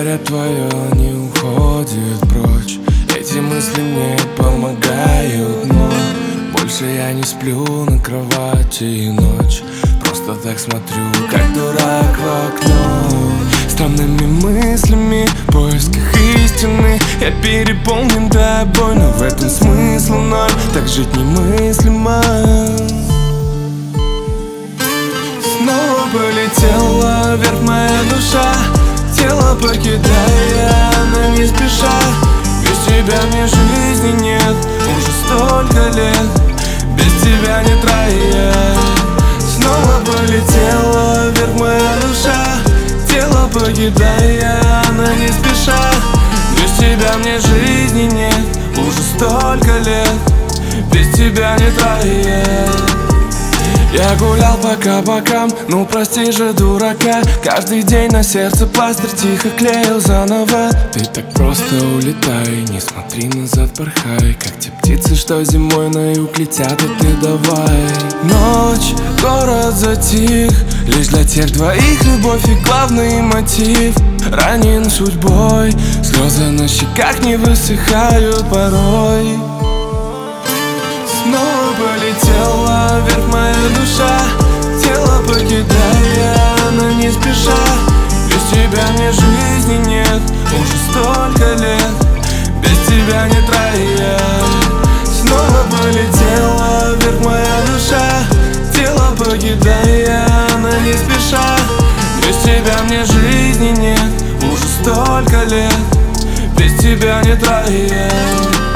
говорят, твое не уходит прочь. Эти мысли мне помогают, но больше я не сплю на кровати и ночь. Просто так смотрю, как дурак в окно. Странными мыслями, в поисках истины. Я переполнен тобой, но в этом смысл ноль. Так жить немыслимо. Снова полетела вверх моя душа, тело покидая, она не спеша. Без тебя мне жизни нет, уже столько лет. Без тебя нет рая. Снова полетела вверх моя душа, тело покидая, она не спеша. Без тебя мне жизни нет, уже столько лет. Без тебя нет рая. Я гулял по кабакам, ну прости же дурака. Каждый день на сердце пластырь тихо клеил заново. Ты так просто улетай, не смотри назад, порхай. Как те птицы, что зимой на юг летят, а ты давай. Ночь, город затих, лишь для тех двоих любовь и главный мотив. Ранен судьбой, слезы на щеках не высыхают порой. Снова полетела вверх моя душа, тело покидая, она не спеша. Без тебя мне жизни нет, уже столько лет. Без тебя нет рая. Снова полетела вверх моя душа, тело покидая, она не спеша. Без тебя мне жизни нет, уже столько лет. Без тебя нет рая.